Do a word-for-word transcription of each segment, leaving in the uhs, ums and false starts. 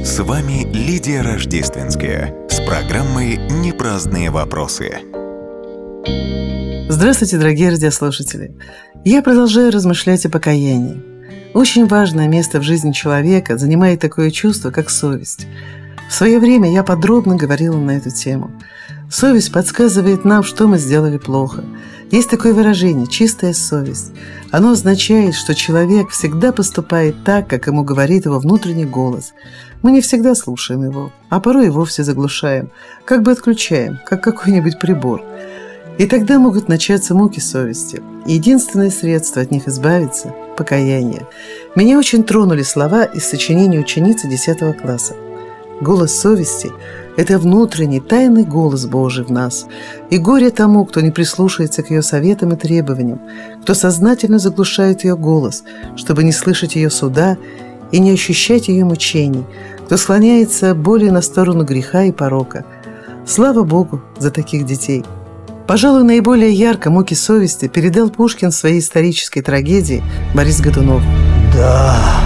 С вами Лидия Рождественская с программой «Непраздные вопросы». Здравствуйте, дорогие радиослушатели! Я продолжаю размышлять о покаянии. Очень важное место в жизни человека занимает такое чувство, как совесть. В свое время я подробно говорила на эту тему. Совесть подсказывает нам, что мы сделали плохо. Есть такое выражение «чистая совесть». Оно означает, что человек всегда поступает так, как ему говорит его внутренний голос. Мы не всегда слушаем его, а порой и вовсе заглушаем, как бы отключаем, как какой-нибудь прибор. И тогда могут начаться муки совести. Единственное средство от них избавиться – покаяние. Меня очень тронули слова из сочинения ученицы десятого класса. Голос совести – это внутренний, тайный голос Божий в нас. И горе тому, кто не прислушается к ее советам и требованиям, кто сознательно заглушает ее голос, чтобы не слышать ее суда и не ощущать ее мучений, кто склоняется более на сторону греха и порока. Слава Богу за таких детей! Пожалуй, наиболее ярко муки совести передал Пушкин в своей исторической трагедии Борис Годунов. Да,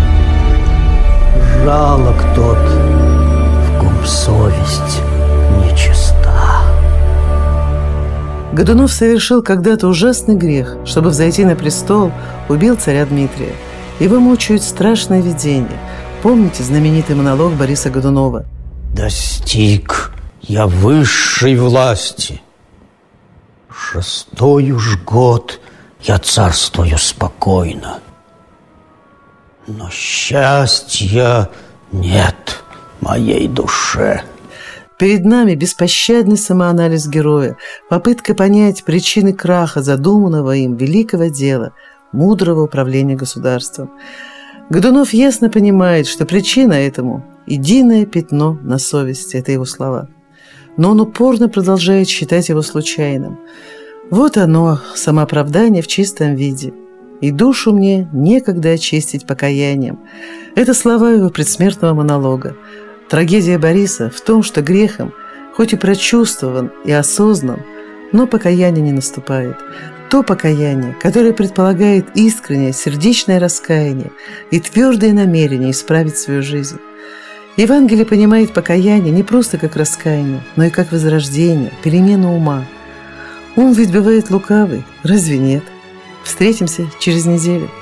жалок тот, в ком совесть нечиста. Годунов совершил когда-то ужасный грех. Чтобы взойти на престол, убил царя Дмитрия. Его мучают страшные видения. Помните знаменитый монолог Бориса Годунова? Достиг я высшей власти. Шестой уж год я царствую спокойно. Но счастья нет моей душе. Перед нами беспощадный самоанализ героя, попытка понять причины краха задуманного им великого дела, мудрого управления государством. Годунов ясно понимает, что причина этому – единое пятно на совести, это его слова. Но он упорно продолжает считать его случайным. Вот оно, самооправдание в чистом виде. «И душу мне некогда очистить покаянием». Это слова его предсмертного монолога. Трагедия Бориса в том, что грехом, хоть и прочувствован и осознан, но покаяние не наступает. То покаяние, которое предполагает искреннее сердечное раскаяние и твердое намерение исправить свою жизнь. Евангелие понимает покаяние не просто как раскаяние, но и как возрождение, перемену ума. Ум ведь бывает лукавый, разве нет? Встретимся через неделю.